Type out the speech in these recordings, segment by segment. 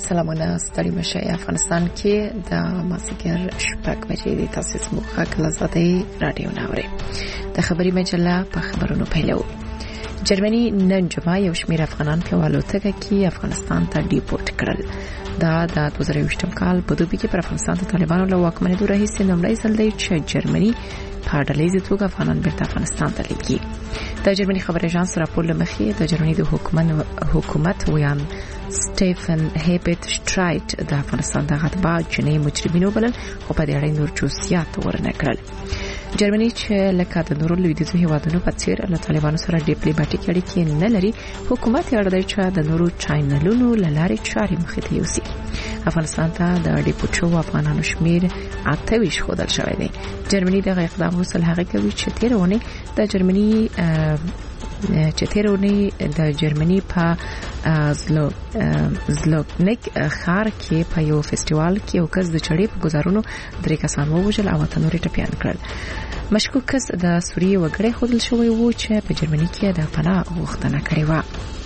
سلامونه ستړي مشه افغانستان کې د مازیګر شپږ بجې د تاسیس موخه کلازادي رادیو ناوړي د خبري مجله په خبرونو پیلو. جرمني نن جمعه یو شمېر افغانان په والوتګه کې افغانستان ته ډیپورټ کړل. دا د 2020 کال په دوبي کې پر افغانستان د طالبانو له واکمنۍ راهیسې لومړی ځل دی چې جرمني په ډلهییزه توګه افغانان بیرته افغانستان ته لیږي. د جرمني خبري اژانس راپور لمخې د جرمني د حکومت ویان سټيفن هیبت شټرایټ د افغانستان د غټبا جنۍ مجرمینو بلل خو په دې اړه نور جزئیات ورنه کړل. جرمني چې لکه د نورو لویدیځو هیوادونو په څیر له طالبانو سره ډیپلوماټیک اړیکې نه لري، حکومت یې اړ دی چې د نورو چینلونو لارې چارې مخې ته یوسي. افغانستان ته د ډیپورټ شوو افغانانو شمیر 28 ښودل شوی دی. جرمني دغه اقدام وروسته هغه کوي چې تیرونه د جرمني په زلوګنیک ښار کې په یو فستیوال کې یو کس د چړې په گزارونو 3 کسان ووژل او تنوري ټپيان کړل. مشکوک کس د سوریې وګړي خودل شوی وو چې په جرمني کې د پناه غوښتنه کړې و.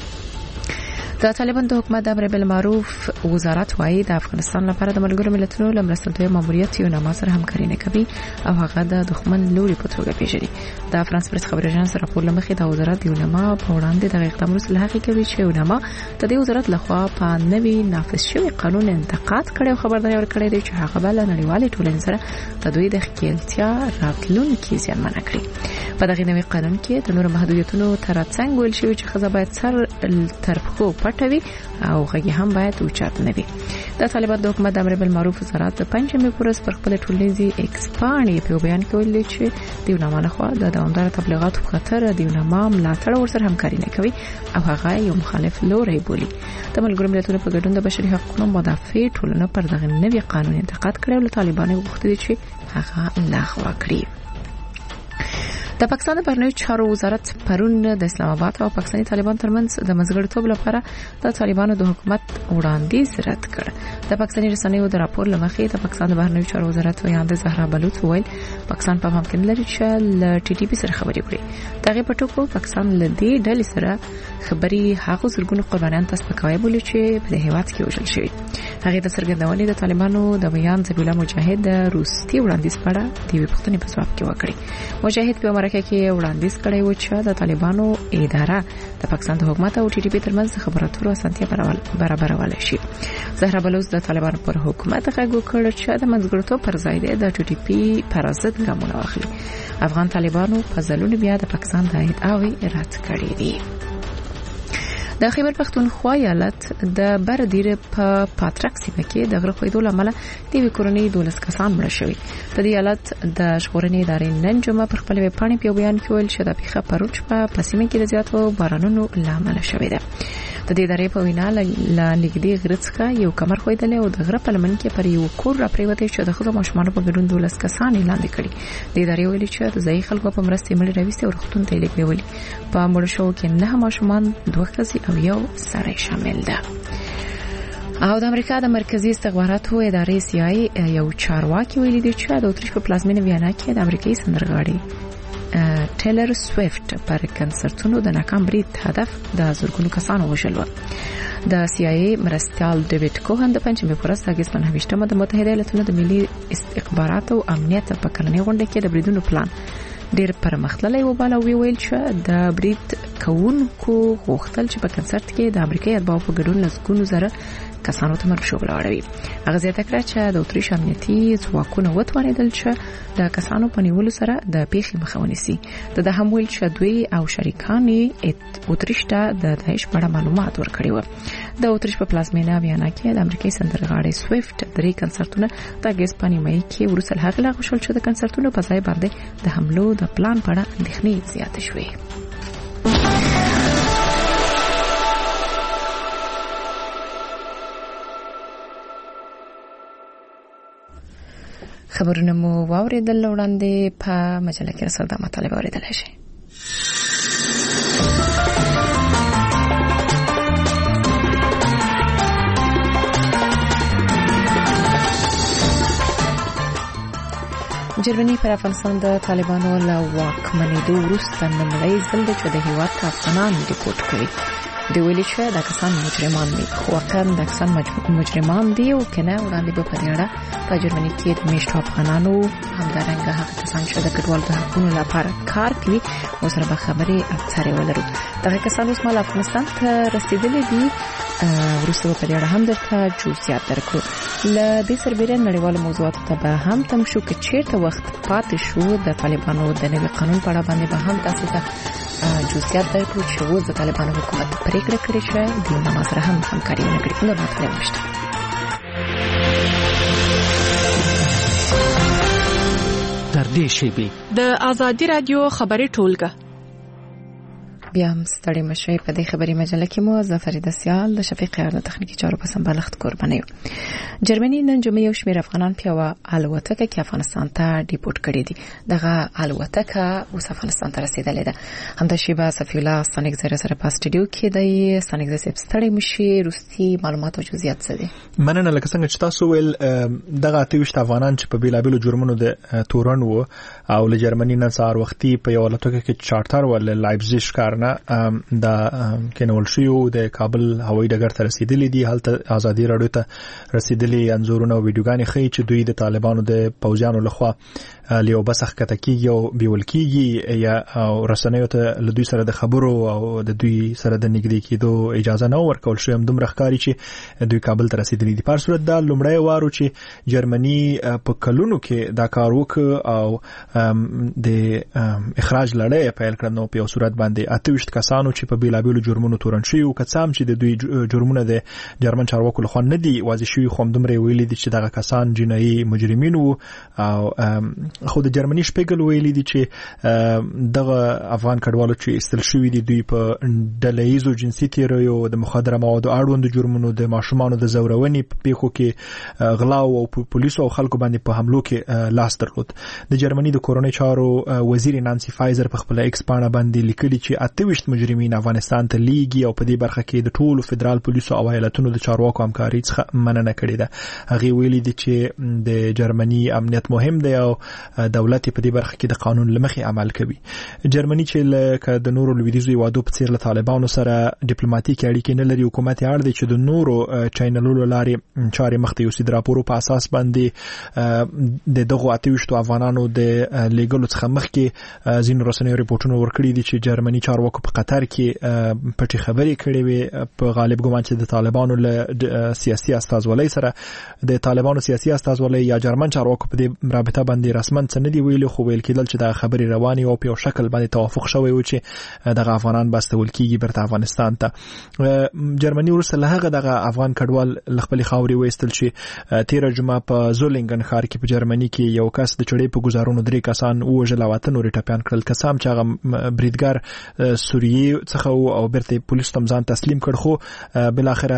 د طالبان د حکومت د امر بالمعروف وزارت وايي د افغانستان لپاره د ملګرو ملتونو لمرستندوی ماموریت یو نامه سره همکاري نه کوي او هغه د دښمن لوري په توګه پیژني. د فرانس پریس خبري اژانس راپور لمخې د وزارت یو نامه په وړاندې د اقدام وروسته هغه کوي چې یو نامه د دې وزارت لخوا په نوي نافذ شوی قانون انتقاد کړي او خبرداري ورکړي دی چې هغه بل نړیوالې ټولنې سره د دوی د خپلتیا راتلونکي زیانمنه کړي. په دغه نوي قانون کې د نور محدودیتونو ترڅنګ ویل شوی چې خزه باید سر تر پښو پټوي او غږی هم باید اوچت نه وي. د طالبان د حکومت د امر بالمعروف وزارت د پنځمې پورس پر خپل ټولنیزي ایکسپانډ په بیان کې ویلي چې دیونامه لخوا د دوامدار تبلیغاتو په خاطر دیونامه ملاتړ ورسره همکاري نه کوي او هغه یو مخالف لوري بولي. د ملګرو ملتونو په ګډون د بشري حقوقو مدافع ټولنه پر دغه نوي قانون انتقاد کړی او له طالبانو غوښتي چې هغه لغوه کړي. د پاکستان د بهرنیو چارو وزارت پرون د اسلام آباد او پاکستاني طالبان ترمنځ د مزګړتوب لپاره د طالبانو د حکومت وړاندیز رد کړ. د پاکستاني رسنیو د راپور لمخې د پاکستان د بهرنیو چارو وزارت ویاند زهرا بلوچ ویل پاکستان په ممکن لري چې ل ټي ټي پی سره خبرې وکړي. دغه په ټکو پاکستان له دې ډلې سره خبري هغه زرګونو قربانیان تاسو پکوي بولی چې په هیواد کې وژل شوی. هغه د سرګردونې د طالبانو د بیان ذبیح الله مجاهد د روسي وړاندیز په اړه د پښتني په ځواب کې وکړي. مجاهد په مرکه کې وړاندیز کړی و چې د طالبانو اداره د پاکستان د حکومت او ټي ټي پی ترمنځ خبرو اترو اسانتیا برابرول شي. زهرا بلوچ د طالبانو پر حکومت غږ وکړ چې د منځګړیتوب پر ځای د ټي ټي پی پر ضد ګامونه واخلي. افغان طالبانو په ځلونو بیا د پاکستان د ادعاوې رد کړې دي. د خیبر پختونخوا ایالت د بردیر په پاترک سیمه کې د غره خویدو لامل د وکورنۍ 12 کسان مړه شوي. د دې ایالت د ژغورنې ادارې نن جمعه پر خپل ویبپاڼې په بیان کې ویل چې د پیښه پروچ په سیمه کې د زیاتو بارانونو لامل شوې ده. د دې ادارې په وینا لنګدي غره څخه یو کمر خویدل او د غره په لمن کې پر یو کور را پریوته چې د خزو ماشومان په ګډون 12 کسان اعلان کړي. د ادارې ویلي چې د ځای خلکو په مرسته مړي راوستي او رختون ته لیږلي. په مړ شو کې 9 ماشومان 2 ښځې او یو سړی شامل ده. او د امریکا د مرکزی استخباراتو ادارې CIA یو چارواکي ویلي دی چې د اتریش په پلازمینه ویانا کې د امریکایي سندرغاړي ټیلر سویفټ پر کنسرتونو د ناکام برید هدف د زرګونو کسانو وژل و. د CIA مرستیال ډیوډ کوهن د پنځمې پورس د اگست 29 د متحده ایالاتونو د ملي استخباراتو او امنیت په کلنۍ غونډه کې د بریدونو پلان ډیر پرمختللی وباله او ویل چې د برید کوونکو غوښتل چې په کنسرت کې د امریکایي اتباعو په ګډون لسګونو زره کسانو ته مرګ شوبل اړوي. هغه زیاته کړه چې د اتریش امنیتي ځواکونو وتوانیدل چې د کسانو په نیولو سره د پیښې مخه ونیسي. د هم ویل چې دوی او شریکان اتریش ته د داعش په اړه معلومات ورکړي و. د اتریش په پلازمینه ویانا کې د امریکایي سندرغاړي سویفټ 3 کنسرتونه د اگست په نیمه کې ورسره هغه لا خوشحال چې د کنسرتونو په ځای باندې د حملو د پلان په اړه اندېښنې زیاتې شوې. خبرونه مو واوریدل وړاندې په مجله کې رسول د مطالب اوریدل شي. جرمني پر افغانستان د طالبانو له واکمنېدو وروسته لومړی ځل دی چې د هیواد افغانان ډیپورټ کوي. د ویلي چې دا کسان مجرمان دي خو واقعا دا کسان مجرمان دي او کنه وړاندې په پدېړه په جرمني کې د میشتو افغانانو همدارنګه هغه کسان چې د کډوالو د حقوقو لپاره کار کوي او سره به خبرې اترې ولرو دا کسان اوس مال افغانستان ته رسیدلي دي ورسره په دې اړه هم درته جزئیات درکړو ل دې سربېره نړیوال موضوعات ته به هم تم شو کې چیرته وخت پاتې شو د طالبانو د نوي قانون په اړه باندې به هم تاسو ته جزئیات درکړو چې و د طالبانو حکومت پریکړه کړې چې د نماز سره هم همکاري وکړي نو مطلب نشته تر دې شی د آزادي رادیو خبري ټولګه بیا هم ستړي مشي په دې خبري مجله کې مو ظفر دسیال د شفیق یار د تخنیکی چارو په سمبالښت قرباني جرمنی نن جمعې یو شمېر افغانان په الوتکه کې افغانستان ته ډیپورټ کړي دي دغه الوتکه اوس افغانستان ته رسیدلې ده همدا شیبه صفی الله ستانک زره سره په سټډیو کې دی ستانک زره ستړي مشي روسي معلومات او جزئیات څه دي مننه لکه څنګه چې تاسو ویل دغه 28 افغانان چې په بیلابلو جرمونو د تورن وو او له جرمنی نه سار وختي په یو الوتکه کې چارټر ول لایپزیګ ښار دا کېنول شو د کابل هوایي ډګر ته رسیدلې دي هلته ازادي راډیو ته رسیدلې انزورونه او ویډیوګانې ښیي چې دوی د طالبانو د پوځیانو لخوا لیو بسخ کته کیږي او بیول کیږي یا رسنیو ته له دوی سره د خبرو او د دوی سره د نږدې کېدو اجازه نه ورکول شوی هم دومره ښکاري چې دوی کابل ته رسیدلې دي په صورت دا لومړی وارو چې جرمني په کلونو کې دا کار وکړ او د اخراج لړۍ پیل کړ نو په یو صورت باندې 28 کسانو چې په بیلابلو جرمونو تورن شوی او کسان چې د دوی جرمونه د جرمن چارواکو لخوا نه دي واضح شوی خو دومره ویلي دي چې دغه کسان جنایي مجرمین وو او خو د جرمني شپږل ویلي دي چې دغه افغان کډوالو چې استل شوی دي دوی په ډلهیزو جنسي تیریو د مخدره موادو اړوند جرمونو د ماشومانو د زورونې په پیښو کې غلا او پولیسو او خلکو باندې په حملو کې لاس درلود د جرمني د کورونی چارو وزیر نانسی فایزر په خپل ایکس پاڼه باندې لیکلي چې 28 مجرمین افغانستان ته لیږي او په دې برخه کې د ټولو فدرال پولیسو او ایالتونو د چارواکو همکاري څخه مننه کړې ده هغه ویلي دي چې د جرمني امنیت مهم دی او دولت په دې برخه کې د قانون لمخې عمل کوي جرمني چې لکه د نورو لویدیزو هیوادو په څیر له طالبانو سره ډیپلوماټیک اړیکې نه لري حکومت یې اړ دی چې د نورو چینلونو لارې چارې مخ ته یوسي د راپورو په اساس باندې د دغه 28 افغانانو د لیګلو څخه مخکې ځینو رسنیو ریپورتونه ورکړي دي چې جرمني چارواکو په قطر کې پټي خبرې کړې وي په غالب ګومان چې د طالبانو له سیاسي استازولۍ سره د طالبانو سیاسي استازولۍ یا جرمن چارواکو په دې رابطه باندې رسمن څه نه دی ویلي خو ویل کېدل چې دا خبرې رواني او په شکل باندې توافق شوی و چې دغه افغانان باستول کیږي برته افغانستان ته جرمني ورسره له هغه دغه افغان کډوال خپل خاوري وېستل چې 13 جمعه په زولینګن ښار کې په جرمني کې یو کس د چړې په گزارونو 3 کسان وژل او وطن ورې ټپيان کړل کسان چې هغه بریدګر سوریه څخه او برته پولیس تم ځان تسلیم کړ خو بل اخره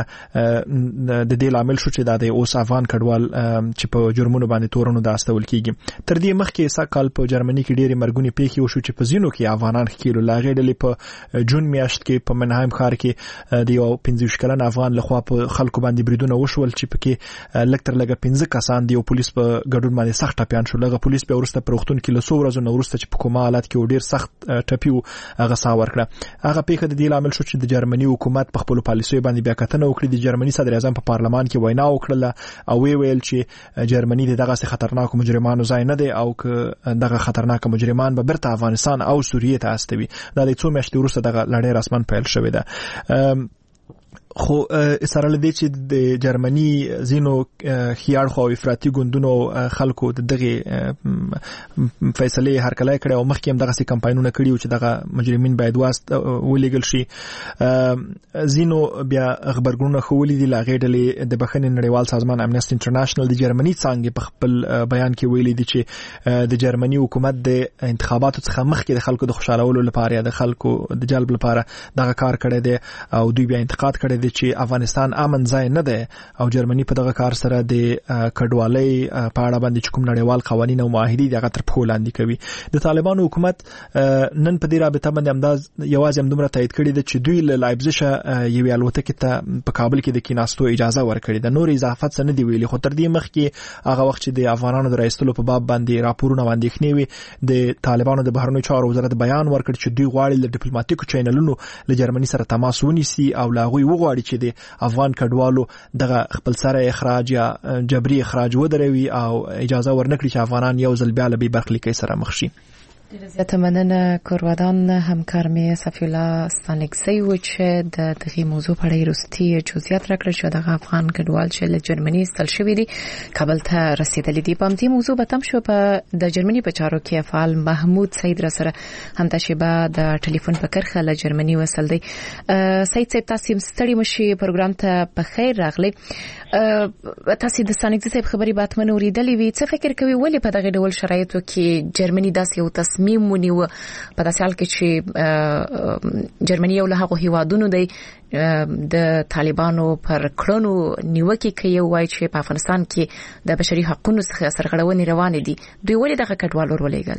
د دې عامل شو چې د اوس افغان کډوال چې په جرمونو باندې تورونو داستول کیږي تر دې مخکې ساکال په جرمني کې ډېری مرګونی پیښې وشو چې په زینو کې افغانان خېلو لاغې ډلې په جون میاشت کې په منهایم ښار کې د یو 15 کلن افغان لخوا په خلکو باندې بریدونه وشول چې پکې لکتر لګه 15 کسان دی او پولیس په ګډون باندې سخت ټپيان شو لګه پولیس به ورسته پروختون کې له 100 ورځې نو ورسته چې په کومه حالت کې ډېر سخت ټپیو هغه سا ورکړه هغه پیښه د دې عامل شو چې د جرمني حکومت په خپل پالیسۍ باندې بیا کتنه وکړه د جرمني صدر اعظم په پارلمان کې وینا وکړه او ویل چې جرمني دغه خطرناک مجرمانو ځای نه دی او که دغه خطرناک مجرمان به برته افغانستان او سوریه ته استوي دا د څو میاشتې وروسته دغه لړۍ رسمن پیل شوې ده خو سره لدی چې د جرمني زینو خيار خو افراطي ګوندونو خلکو دغه فیصله هرکله کړي او مخکې هم دغه سي کمپاینونه کړي چې دغه مجرمین باید واسط ولېګل شي زینو بیا خبرګونونه خولې دي لاغې ډلې د بخښنې نړیوال سازمان امنیسټي انټرنیشنل د جرمني څنګه په خپل بیان کې ویلي دي چې د جرمني حکومت د انتخاباتو څخه مخکې د خلکو د خوشالولو لپاره د خلکو د جلب لپاره دغه کار کړی دی او دوی بیا انتقاد کړی دی چې افغانستان امن ځای نه دی او جرمني په دغه کار سره د کډوالۍ په اړه باندې کوم نړیوال قوانين او معاهدې دغه تر پښو لاندې کوي. د طالبانو حکومت نن په دې رابطه باندې امداز یوازې همدومره تایید کړی دی چې دوی له لایپزیګ یوې الوتکې ته په کابل کې د کیناستو اجازه ورکړې ده. نور اضافات څه نه دی ویلي، خو تر دې مخکې هغه وخت چې د افغانانو د راایستلو په باب باندې راپورونه باندې خنیوي د طالبانو د بهرنیو چارو وزارت بیان ورکړ چې دوی غواړي له ډیپلوماټیکو چینلونو له جرمني سره تماس ونیسي او لا غوي وغواړي چې د افغان کډوالو دغه خپل سره اخراج یا جبري اخراج ودروي او اجازه ورنکړي چې افغانان یو ځل بیا له برخلیکۍ سره مخ شي. زیاته مننه کورودان. همکار می صفی الله ستانکزی و چې د دغه موضوع په اړه وروستي جزئیات راکړل چې د افغان کډوال چې له جرمني استل شوی دي کابل ته رسیدلی دي. په دې موضوع به تم شو په د جرمني په چارو کې فعال محمود سید را سره هم تشبه د ټلیفون په کرخه له جرمني وصل دی. سید صاحب تاسو ستړي مشي پروګرام ته په خیر راغلی. تاسو د ستانکزی صاحب خبري باتمن اوریدلې وي، څه فکر کوي ولې په دغه ډول شرایطو کې جرمني داسې یو تصمیم ونیو په داسې حال کې چې جرمني یو له هغه هیوادونو دی د طالبانو پر کړنو نیوکه کوي وایي چې په افغانستان کې د بشري حقوقو څخه سرغړونې روانې دي، دوی ولې دغه کډوال ورولېګل؟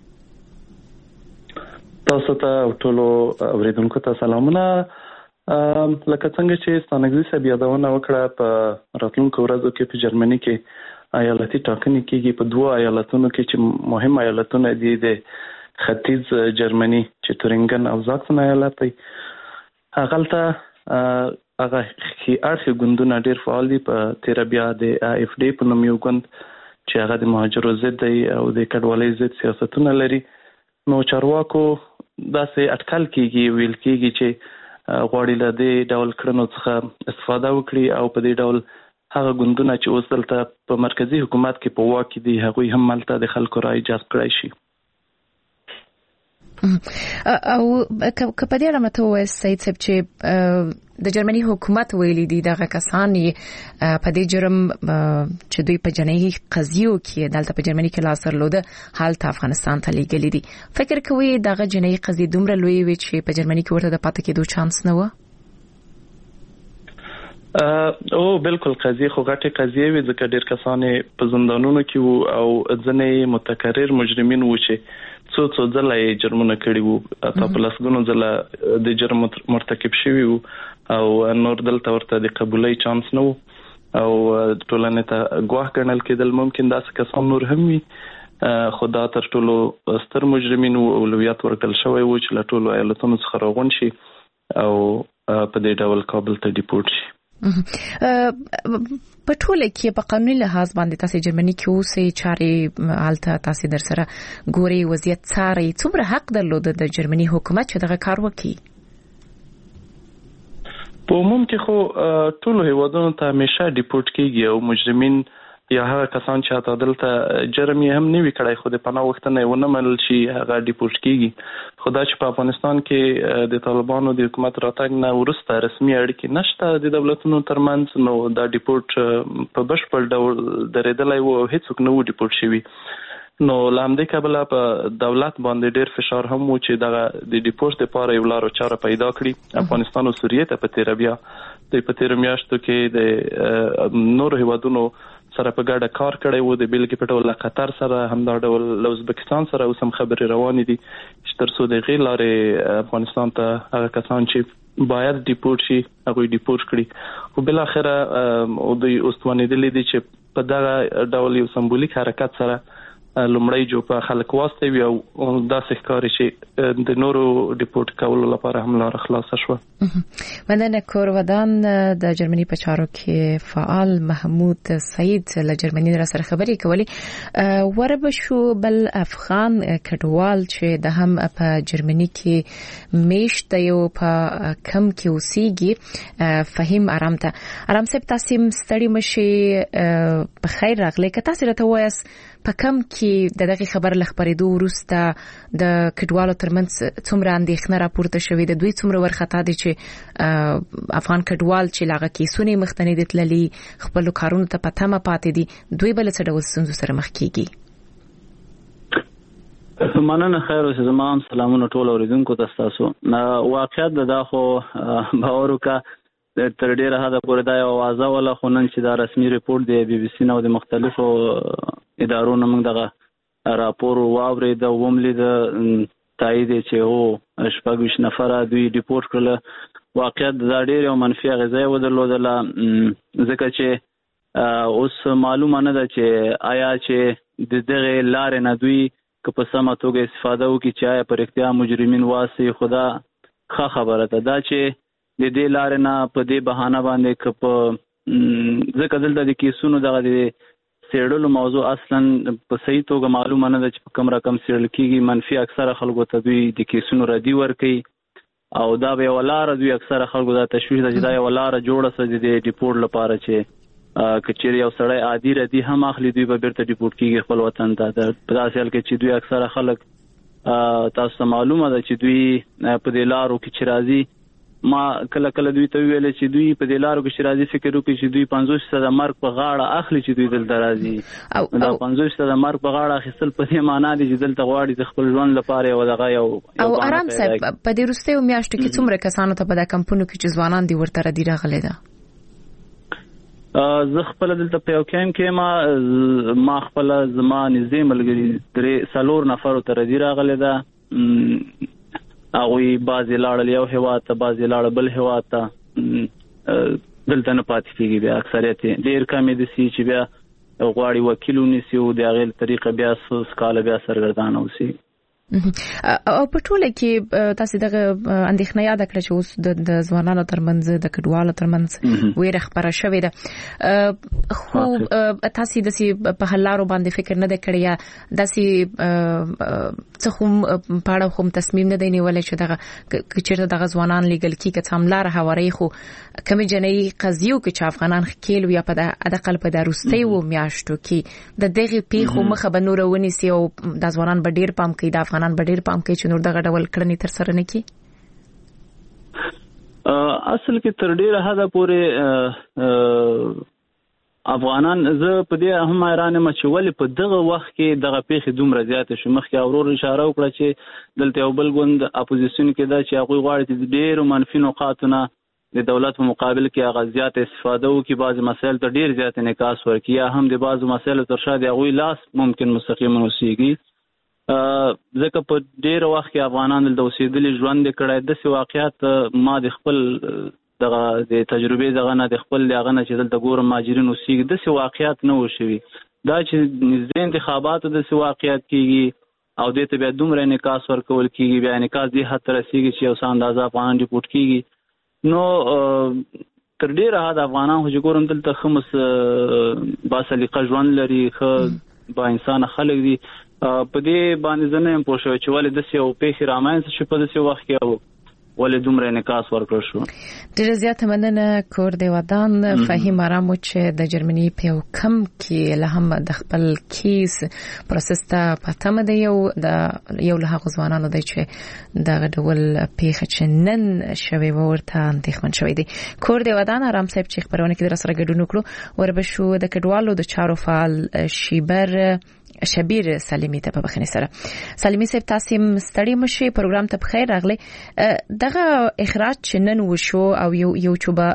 تاسو ته ټول اوریدونکو ته سلامونه. لکه څنګه چې ستانکزی صاحب یادونه وکړه په راتلونکو ورځو کې په جرمني کې ایالتي ټاکنې کېږي په دوه ایالتونو کې چې مهم ایالتونه دي د ختیځ جرمني چې تورینګن او زاکسن ایالت دی. هغه خي اړخي ګوندونه ډېر فعال دي. په تیر بیا د AfD په نوم یو ګوند چې هغه د مهاجرو ضد دی او د کډوالۍ ضد سیاستونه لري. نو چارواکو داسې اټکل کېږي ویل کېږي چې غواړي له دې ډول کړنو څخه استفاده وکړي او په دې ډول هغه ګوندونه چې اوس دلته په مرکزی حکومت کې په واک کې دي هغوی هم ملته د خلکو رای جذب کړی شي. او که په دې اړه مته وایي سید صاحب چې د جرمني حکومت ویلي دي دغه کسان په دې جرم چې دوی په جنایي قضیو کې دلته په جرمني کې لاس درلوده حالت افغانستان ته لیږلي دي. فکر کوي دغه جنایي قضیې دومره لوی وي چې په جرمني کې ورته د پاتې کېدو چانس نه و؟ او بالکل قضیه خو غټه قضیه وي ځکه ډېر کسان په زندانونو کې وو او ځنې متکرر مجرمین وو چې څو ځله جرمونه کړي وو، اته په لسګونو ځله د جرم مرتکب شوي وو او نور دلته ورته د قبولۍ چانس نه وو او ټولنې ته ګواښ ګڼل کېدل. ممکن داسې کسان نور هم وي خو دا تر ټولو ستر مجرمین وو. اولویت ورکړل شوی وو چې له ټولو ایالتونو څخه راغون شي او په دې ډول کابل ته ډیپورټ شي. په ټوله کې په قانوني لحاظ باندې تاسو جرمني کې اوسې چاري حالت تاسو در سره ګوري وضعیت څاري، څومره حق درلود د جرمني حکومت چې دغه کار وکړي؟ په عموم کې خو ټول هیوادونو ته همیشه ډیپورټ کیږي او مجرمین یا هغه کسان چې اته دلته جرم یې هم نیوي کړای خو د پناه وختنه ونه منل شي هغه ډیپورټ کیږي. خدا چې په افغانستان کې د طالبانو د حکومت راتګ نه وروسته رسمي اړیکې نشته د دولتونو ترمنځ، نو دا ډیپورټ په بشپړ ډول درېدلی و او هیڅوک نه و ډیپورټ شوي. نو لامدې کابل په دولت باندې ډېر فشار هم و چې دغه د ډیپورټ لپاره یو لار او چاره پیدا کړي. افغانستان او سوریه ته په تیر بیا د پتیر میاشتو کې د نور هیوادونو سره په ګډه کار کړی وو، د بیلګې په ډول قطر سره همدا ډول له ازبکستان سره اوس هم خبرې روانې دي چې تر څو د غیر لارې افغانستان ته هغه کسان چې باید ډیپورټ شي هغه ډیپورټ کړي. خو بل اخره او د اوستوانېدلې دي چې په دغه ډول یو سمبولیک حرکت سره لومړی جو په خلک واسطه وي او داسې ښکاري چې د نورو ډیپورټ کولو لپاره هم لار خلاصه شوه. مننه کورودان. د جرمني په چارو کې فعال محمود سید له جرمني سره خبرې کولې. وربشو بل افغان کډوال چې د هم په جرمني کې میشت یو په کم کې اوسېږي فهیم آرام صاحب تاسو ستړي مشي په خیر راغلی. که تاسو راته وایاست په کم کې دغه خبر لخبرېدو وروسته د کډوالو ترمنځ څومره اندېښنه راپورته شوې ده، دوی څومره ورخطا دي چې افغان کډوال چې لاغه کیسونه مختنې دي تللي خپل کارونو ته پاتمه پاتې دي، دوی بل څه ډول ستونزو سره مخ کیږي؟ مننه. خیر اوسه. زموږ سلامونه ټول اوریدونکو ته تاسو. واقعیت دا خو باور وکړه تر ډیره حده پورې دا یو اوازه ولا خو نن چې دا رسمي ریپورت دی بي بي سي نو د مختلفو ادارو نه موږ دغه راپور واورید او وملید تایید چې هو 26 نفر دوی ډیپورت کړل واقعیت دا ډیر یو منفي اغیزه ودرلودله ځکه چې اوس معلومه نه ده چې آیا چې دغه لارې نه دوی که په سمه توګه استفاده وکړي چې آیا پر اختیار مجرمین واسي خدا ښه خبره ده دا چې د دې لارې نه په دې بهانه باندې که په ځکه دلته د کیسونو دغه د څېړلو موضوع اصلا په صحیح توګه معلومه نه ده چې په کوم رقم څېړل کېږي منفي اکثره خلکو ته دوی د کیسونو ردي ورکوي او دا به یوه لاره دوی اکثره خلکو دا تشویش ده چې دا یوه لاره جوړه سه د ډیپورټ لپاره چې که چیرې یو سړی عادي ردي هم اخلي دوی به بیرته ډیپورټ کېږي خپل وطن ته په داسې حال کې چې دوی اکثره خلک تاسو ته معلومه ده چې دوی په دې لارو کې چې راځي ما کله کله دوی ته ویل چې دوی په دې لارو کې چې راځي فکر وکړي چې دوی 50% د مرګ په غاړه اخلي چې دوی دلته راځي دا 50% د مرګ په غاړه اخیستل په دې معنا دی چې دلته غواړي د خپل ژوند لپاره یو دغه یو او آرام صاحب په دې وروستیو میاشتو کې څومره کسانو ته په دې کمپونو کې چې ځوانان دي ورته ردي راغلي ده زه خپل دلته په یو کیم کې ما خپل زما نږدې ملګري 3 نفر ته ردي راغلي ده هغوی بعضې لاړل یو هېواد ته بعضې لاړل بل هېواد ته دلته نه پاتې کېږي بیا اکثریت یې ډېر کم یې داسې چې بیا غواړي وکیل ونیسي او د هغې له طریقه بیا څه کاله بیا سرګردانه اوسي او په ټوله کې تاسو دغه اندېښنه یاد کړئ چې اوس د ځوانانو ترمنځ د کډوالو ترمنځ ویره خبره شوې ده خو تاسو د په حلارو باندې فکر نه کړی یا داسې څه هم پاړه هم تصمیم نه دی نیولای چې دغه چیرته دغه ځوانان لیګل کی که څاملار هواري خو کمی جنۍ قضیو کې چې افغانان خکیل یا په دغه په دروستي و میاشتو کې د دغه پیښو مخه به نور ونیسي او د ځوانان به ډیر پام کوي د افغانان به ډیر پام کوي چې نور دغه ډول کړنې تر سره نه کړي اصل کې تر ډیره حده پورې افغانان زه په دې هم حیران یم چې ولې په دغه وخت کې دغه پیښې دومره زیاتې شوې مخکې اورور اشاره وکړه چې دلته یو بل ګوند اپوزیسیون کې ده چې هغوی غواړي چې ډېرو منفي نقاطو نه د دولت په مقابل کې هغه زیاته استفاده وکړي بعضې مسایل ته ډېر زیات انعکاس ورکړي یا هم د بعضو مسایلو تر شا د هغوی لاس ممکن مستقیما اوسېږي ځکه په ډېر وخت کې افغانان دلته اوسېدلي ژوند یې کړی داسې واقعیات ما د خپل دغه د تجربې دغه نه د خپل دغه نه چې دلته ګورم مهاجرین اوسېږي داسې واقعیات نه و شوي دا چې نږدې انتخاباتو داسې واقعیات کېږي او دې ته بیا دومره انعکاس ورکول کېږي بیا انعکاس دې حد ته رسېږي چې یو څه اندازه افغانان ډیپورټ کېږي نو تر ډېره حده افغانان خو چې ګورم دلته ښه باسلیقه ژوند لري ښه با انسانه خلک دي په دې باندې زه نه یم پوه شوی چې ولې داسې یو پیښې رامنځته شوې په داسې وخت کې او ولې دومره انعکاس ورکړل شو ډېره زیاته مننه کور د ودان فهیم آرام چې د جرمني په یو کم کې له هم د خپل کیس پروسس ته پاتمه دی یو له هغو ځوانانو دی چې دغه ډول پیښه چې نن شوې وه ورته اندېښمن شوی دی کور د ودان آرام صاحب چې خپرونه کې درسره ګډون وکړو وربشو د کډوالو د چارو فعال شبیر سلیمی ته په بخښنې سره سلیمی صاحب تاسو ستړي مشي پروګرام ته بخیر راغلی دغه اخراج چې نن وشو او یو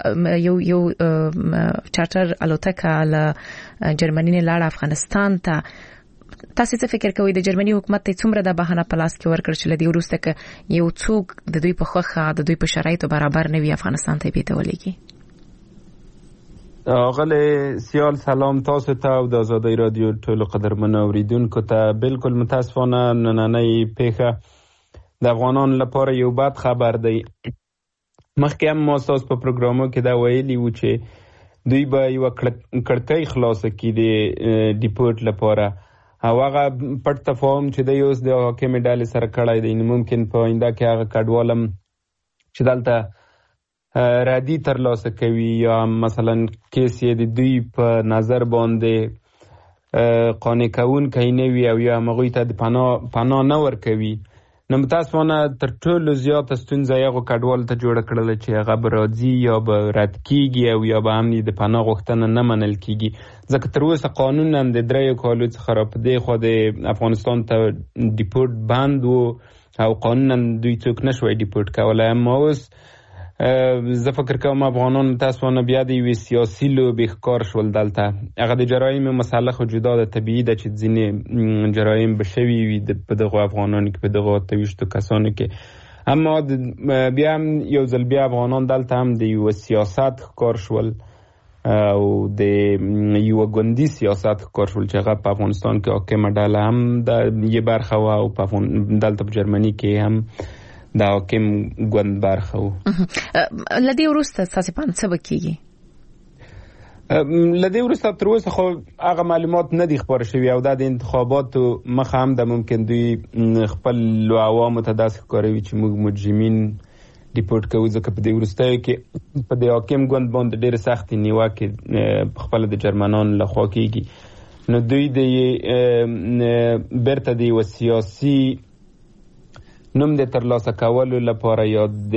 چارټر الوتکه له جرمني نه لاړه افغانستان ته تاسو څه فکر کوئ د جرمني حکومت ته څومره د بهانه پلاس کې ورکړ چې لدی وروسته ک یو څوک د دوی په خوخه د دوی په شرایطو برابر نه وي افغانستان ته پیټولېږي آقای سیال سلام تاسو ته او د آزادۍ رادیو ټولو قدرمنو اوریدونکو ته بالکل متاسفانه نننۍ پیښه د افغانانو لپاره یو بد خبر دی مخکې هم ما تاسو په پروګرامو کې دا ویلي و چې دوی به یو کړکۍ خلاصه کړي د ډیپورټ لپاره او هغه پټ تفاهم چې د اوس د حاکمې ډلې سره کړی دی نو ممکن په آینده کې هغه کډوالم چې دلته ردی ترلاسه کوي یا مثلا کیس یې د دوی په نظر باندې قانع کوونکی نه وي او یا هغوی ته د پناه نه ورکوي نو متاسفانه تر ټولو زیاته ستونزه هغو کډوالو ته جوړه کړله چې هغه به راځي یا به رد کیږي او یا به هم د پناه غوښتنه نه منل کیږي ځکه تر اوسه قانونا د 3 کالو څخه را په دې خوا د افغانستان ته ډیپورټ بند و او قانونا دوی څوک نشوی ډیپورټ کولی اما اوس زه فکر کوم افغانان متاسفانه بیا د یوې سیاسي لوبې ښکار شول دلته. هغه د جرایم مسله خو جدا ده، طبیعي ده چې ځینې جرایم به شوي وي په دغو افغانانو کې، په دغو 28 کسانو کې. اما بیا هم یو ځل بیا افغانان دلته هم د یو سیاست ښکار شول او د یو ګوندي سیاست ښکار شول چې هغه په افغانستان کې حاکمه ډله هم د یې برخه وه او دلته په جرمني کې هم د حاکم ګوند برخه و. له دې وروسته ستاسې په اند څه به کېږي؟ له دې وروسته تر اوسه خو هغه معلومات نه دي خپاره شوي او دا د انتخاباتو مخه هم ده. ممکن دوی خپل عوامو ته داسې ښکاروي چې موږ مجرمین ډیپورټ کوو، ځکه په دې وروستیو کې په دې حاکم ګوند باندې ډېرې سختې نیوکې خپله د جرمنانو لخوا کېږي. نو دوی د بیرته د یوه سیاسي نوم د ترلاسه کولو لپاره یا د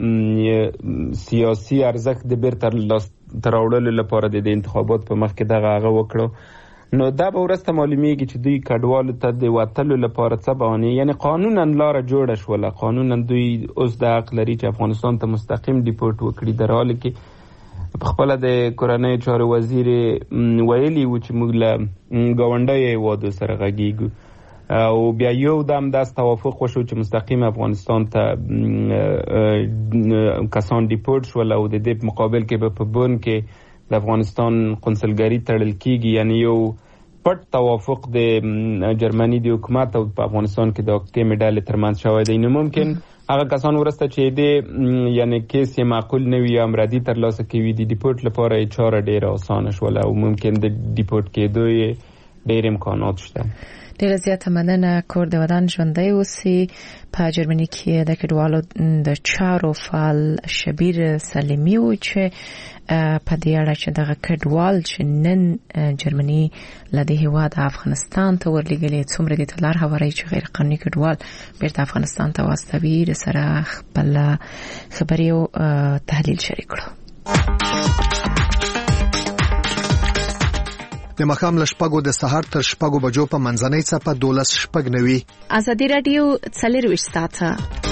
سیاسي ارزښت د بیرته راوړلو لپاره د انتخابات په مخ کې دغه هغه وکړو. نو دا به وروسته معلومیږي چې دوی کډوالو ته د وتلو لپاره څه بهانې، یعنی قانونا لاره جوړه شوله، قانونا دوی اوس د حق لري چې افغانستان ته مستقیم ډیپورټ وکړي، در حال کې خپله د کورنۍ چارو وزیر ویلي و چې موږ له ګاونډیو هیوادو سره غږیږو او بیا یو دم داس توافق وشو چې مستقیم افغانستان ته کسان ډیپورټ شول او د دې مقابل کې به په بون کې د افغانستان قنصلګري تړل کیږي. یعنی یو پټ توافق د جرمني د حکومت او په افغانستان کې د حاکمې ډلې ترمنځ شوی دی. نو ممکن هغه کسان ورسته چې دې یعنی کیس یې معقول نه وي یا امردي ترلاسه کوي د ډیپورټ لپاره یې چاره ډېره اسانه شوله او ممکن د ډیپورټ کېدو یې ډېر امکانات شته. ډیره زیاته مننه. کور د ودان ژوندی اوسي. په جرمني کې د کډوالو د چارو فعال شبیر سلیمي و چې په دې اړه چې دغه کډوال چې نن جرمني له دې هېواد افغانستان ته ورلېږلي څومره دې ته لار هواروي چې غیر قانوني کډوال بیرته افغانستان ته واستوي، سره خپل خبرې او تحلیل شریک کړو. د مخام له شپږو د سهار تر شپږو بجو په منځنۍ څپه 12:09. ازادي رادیو 24 ساعته.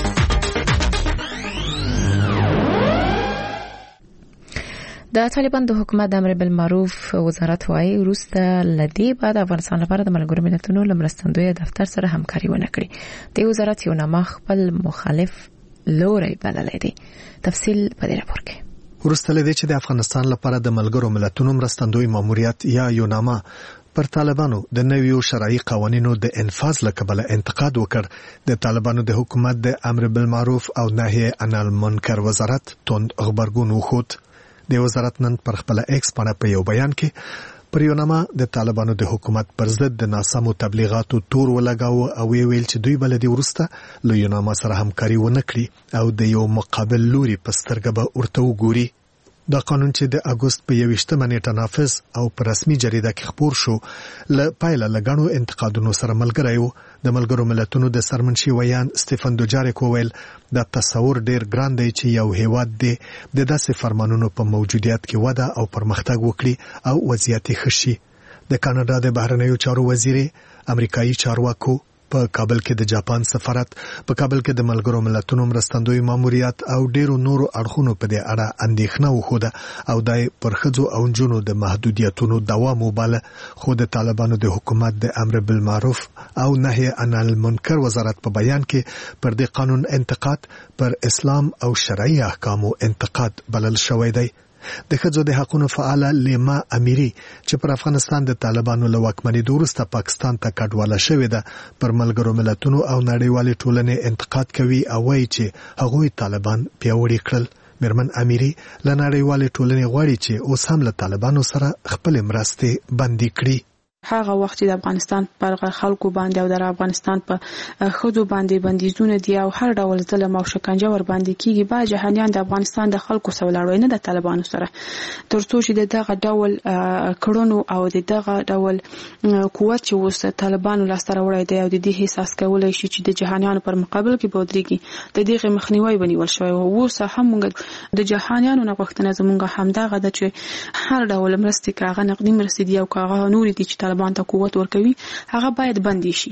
د طالبان د حکومت د امر بالمعروف وزارت وايي وروسته لدی بعد افغانستان لپاره د ملګرو ملتونو لمرستندوی دفتر سره همکاري ونه کړي. د وزارت یو نامه خپل مخالف لوري بللې دي. تفصیل په دې راپور کې. وروسته لدی چې د افغانستان لپاره د ملګرو ملتونو مرستندوی ماموریت یا یوناما پر طالبانو د نویو شرعي قوانینو د انفاذ لکبله انتقاد وکړ، د طالبانو د حکومت د امر بالمعروف او نهي عن المنکر وزارت توند خبرګون وخوت. د وزارت نن پر خپل ایکس باندې په یو بیان کې پر یوناما د طالبانو د حکومت پر ضد د ناسمو تبلیغاتو تور ولګاو او ویل چې دوی بلدي ورسته له یوناما سره همکاري ونه کړي او د یو مقابل لوري په سترګه به ورته وګوري. دا قانون چې د اگست په 21 نیټه نافذ او په رسمي جریده کې خپور شو ل پایله لګڼو انتقادونو سره ملګری و. د ملګرو ملتونو د سرمنشي ویان سټيفن دوجاریک وویل دا تصور ډیر ګران دی چې یو هیواد دی د داسې فرمانونو په موجودیت کې وده او پرمختګ وکړي او وضعیت خشي. د کاناډا د بهرنیو چارو وزیر امریکایي چارواکو په کابل کې د جاپان سفارت، په کابل کې د ملګرو ملتونو مرستندوی ماموریت او ډیرو نورو اړخونو په دې اړه اندېښنه وښوده او دای پر ښځو او نجونو د محدودیتونو دوام وباله. خو د طالبانو د حکومت د امر بالمعروف او نهي عن المنکر وزارت په بیان کې پر دې قانون انتقاد پر اسلام او شرعي احکامو انتقاد بلل شوی دی. د ښځو د حقوقو فعاله لیما امیری چې پر افغانستان د طالبانو له واکمنۍ وروسته پاکستان ته کډواله شوې ده پر ملګرو ملتونو او نړیوالې ټولنې انتقاد کوي او وایي چې هغوی طالبان پیاوړي کړل. میرمن امیری له نړیوالې ټولنې غواړي چې اوس هم له طالبانو سره خپل مرستې بندي کړي. هغه وخت د افغانستان پر خلکو باندې او د افغانستان په خودو باندې بندیزونه دي او هر ډول ظلم او شکنجه ور باندې کیږي. با جهانیان د افغانستان د خلکو سره ولاړوي نه د طالبانو سره، ترڅو چې دغه ډول کړنو او دغه ډول قوت چې وس طالبانو لاسته راوړی دی او د دې احساس کولای شي چې د جهانیانو پر مقابل کې بودريږي د دې مخنیوي ونیول شوی او اوس هم موږ د جهانیانو نه غوښتنه زمونږ همدغه د چې هر ډول مرستې کاغه نقدي مرستې دی او کاغه نور دي چې طالبان ته قوت ورکوي هغه باید بندي شي.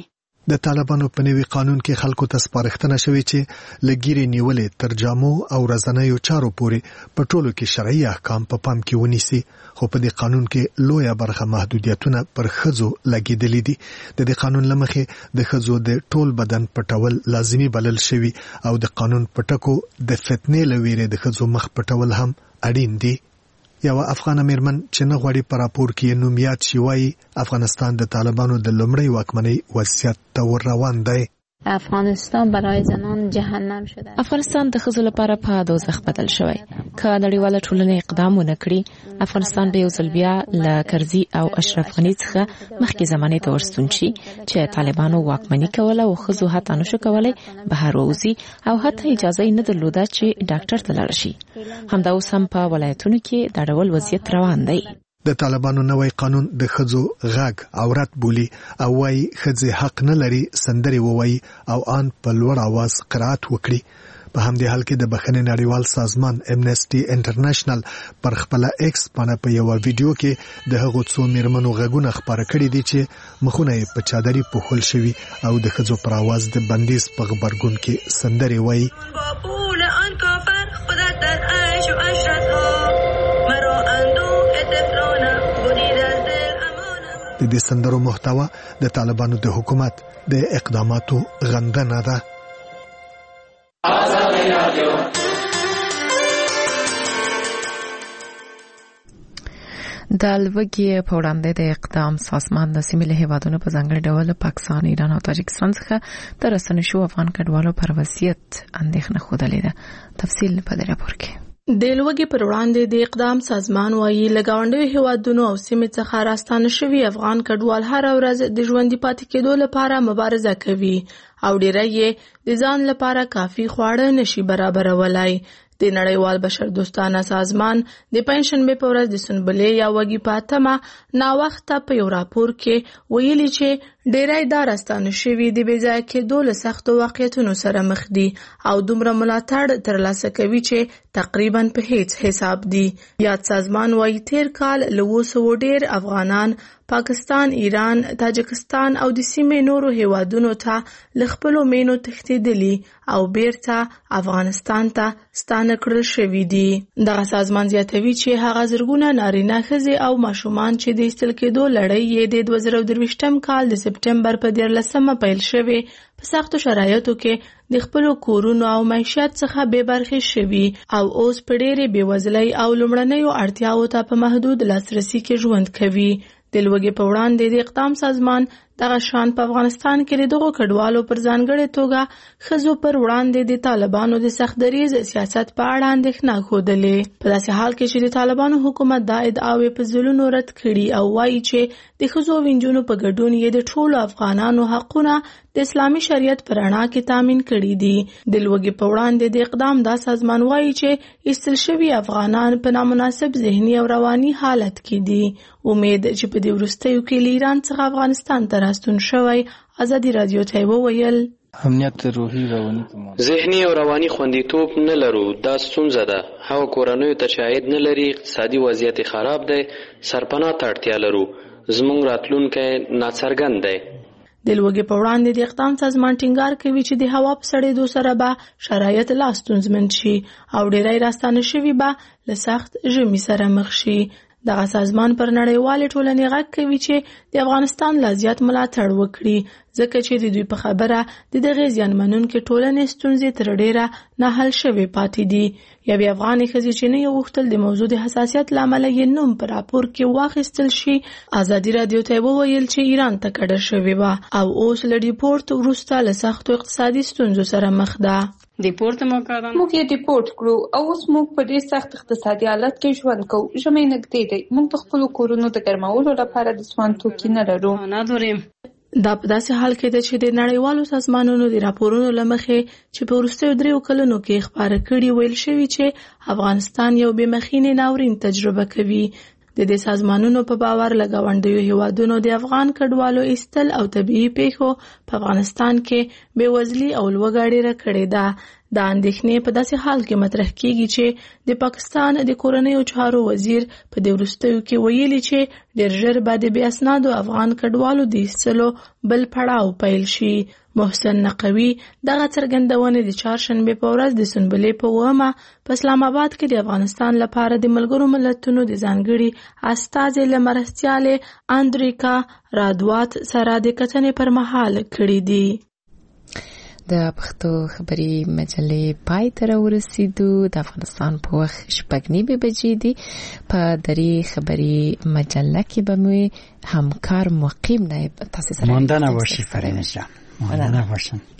د طالبانو په نوي قانون کې خلکو ته سپارښتنه شوې چې لګيري نیولې ترجمو او رضانیو چارو پورې په ټولو کې شرعي احکام په پام کې ونیسي، خو په دې قانون کې لویه برخه محدودیتونه پر ښځو لګیدلې دي. د دې قانون لمخې د ښځو د ټول بدن پټول لازمي بلل شوی او د قانون پټکو د فتنې لویره د ښځو مخ پټول هم اړین دي. یو افغان میرمن چې نه غواړي پر راپور کې نومیات شي وایي افغانستان د طالبانو د لومړی واکمنۍ وضعیت ته ور روان دی. افغانستان برای زنان جهنم شده. افغانستان د ښځو لپاره په دوزخ بدل شوی. که نړیواله ټولنه اقدام ونه کړي، افغانستان به یو ځل بیا له کرزي او اشرف غني څخه مخکې زمانه ته ورستون شي چې طالبانو واکمني کوله او ښځو حتی نشو کولای بهر ووزي او حتی اجازه نه درلوده چې ډاکټر ته لاړ شي. همدا اوس هم په ولایتونو کې دا ډول وضعیت روان دی. د طالبانو نوی قانون د ښځو غږ عورت بولی او وايي ښځې حق نه لري سندري ووایي او ان په لوړ आवाज قرات وکړي. په همدې حال کې د بخښنې نړیوال سازمان امنسټي انټرنیشنل پر خپل ایکس باندې په یو ویډیو کې د هغو څو میرمنو غږونه خبره کړې دي چې مخونه یې په چادري پوښل شوی او د ښځو پر आवाज د بندیز په غبرګون کې سندري وایي. د دې سندرو محتوا د طالبانو د حکومت د اقداماتو غندنه ده. د لوږې په وړاندې د اقدام سازمان د سیمې له هیوادونو په ځانګړي ډول پاکستان، ایران او تاجکستان څخه د رسنیو شو افغان کډوالو پر وضعیت اندېښنه خوده ده. تفصیل په دې راپور کې. د لوږې پر وړاندې د اقدام سازمان وايي له ګاونډیو هیوادونو او سیمې څخه راستانه شوي افغان کډوال هر ورځ د ژوندي پاتې کېدو لپاره مبارزه کوي او ډېری یې د ځان لپاره کافي خواړه نشي برابرولای. د نړیوال بشردوستانه سازمان د پنځشنبه په ورځ د سنبلې یا وږي پاتمه نا وخته په یو راپور کې ویلي چې ډېری دا راستانه شوي د بې ځایه کېدو له سختو واقعیتونو سره مخ دي او دومره ملاتړ ترلاسه کوي چې تقریبا په هیڅ حساب دي. یاد سازمان وايي تیر کال له 200 ډېر افغانان پاکستان، ایران، تاجکستان او د سیمې نورو هیوادونو ته له خپلو مینو تښتېدلي او بیرته افغانستان ته ستانه کړل شوي دي. دغه سازمان زیاتوي چې هغه زرګونه نارینه ښځې او ماشومان چې د ایستل کېدو لړۍ یې د 2023 کال د سپټمبر په 14 پیل شوې په سختو شرایطو کې د خپلو کورونو او معیشت څخه بې برخې شوي او اوس په ډېرې بېوزلۍ او لومړنیو اړتیاوو ته په محدود لاسرسي کې ژوند کوي. د لوږې په وړاندې د اقدام سازمان دغه شان په افغانستان کې دغه کډوالو پر ځانګړې توګه ښځو پر وړاندې د طالبانو د سخت دریز سیاست په اړه اندېښنه ښودلې. په داسې حال کې چې د طالبانو حکومت دا ادعاوې په ځلونو رد کړي او وایي چې د ښځو او نجونو په ګډون یې د ټولو افغانانو حقونه د اسلامي شریعت پر رڼا کې تامین کړي دي. د لوږې په وړاندې د اقدام دا سازمان وایي چې ایستل شوي افغانان په نامناسب ذهني او رواني حالت کې دي. امید چې په دې وروستیو کې له ایران څخه افغانستان ته راستون شوی. ازادي رادیو ته وویل امنیت روحي رواني ذهني او رواني خوندیتوب نه لرو، دا ستونزه ده. هغه کورنیو ته چې عاید نه لري، اقتصادي وضعیت خراب دی، سرپناه ته اړتیا لرو. زموږ راتلونکی ناڅرګند دی. د لوږې په وړاندې د اقدام سازمان ټینګار کوي چې د هوا په سړېدو سره به شرایط لا ستونزمن شي او ډېری راستانه شوي به له سخت ژمي سره مخ شي. دغه سازمان پر نړیوالې ټولنې غږ کوي چې د افغانستان لا زیات ملاتړ وکړي ځکه چې د دوی په خبره د دغې زیانمنونکې ټولنې ستونزې تر ډېره نه حل شوې پاتې دي. یوې افغانې ښځې چې نه یې غوښتل د موضوع د حساسیت له امله یې نوم په راپور کې واخیستل شي، ازادي رادیو ته وویل چې ایران ته کډه شوې وه او اوس له ډیپورت وروسته له سختو اقتصادي ستونزو سره مخ ده. موږ یې ډیپورت کړو او اوس موږ په ډېر سخت اقتصادي حالت کې ژوند کوو. ژمی نږدې دی، موږ د خپلو کورونو د ګرمولو لپاره د سون توکي نه لرو. دا په داسې حال کې ده چې د نړیوالو سازمانونو د راپورونو له مخې چې په وروستیو 3 کلونو کې خبره کړي ویل شوي چې افغانستان یو بې مخینې ناورین تجربه کوي. د دې سازمانونو په باور لګاونډیو هیوادونو د افغان کډوالو ایستل او طبيعي پیښو په افغانستان کې بېوزلي او لوږه ډېره کړې ده. د اندېښنې په داسې حال کې مطرح کیږي چې د پاکستان د کورنیو چارو وزیر په دې وروستیو کې ویلي چې ډېر ژر به د بې اسنادو افغان کډوالو د ایستلو بل پړاو پیل شي. محسن نقوي دغه څرګندونه د چهارشنبې په ورځ د سنبلې په 9 په اسلام آباد کې د افغانستان لپاره د ملګرو ملتونو د ځانګړي استازي له مرستیالې اندریکا رادوات سره د کتنې پر مهال کړې دي. د پښتو خبري مجلې پای ته ورسېدو. د افغانستان په وخت 6:09 بجې دي. په دري خبري مجله کې به مو همکار مقیم نائب تاسو سره ماندنه باشی فرینشا ماندنه باشن.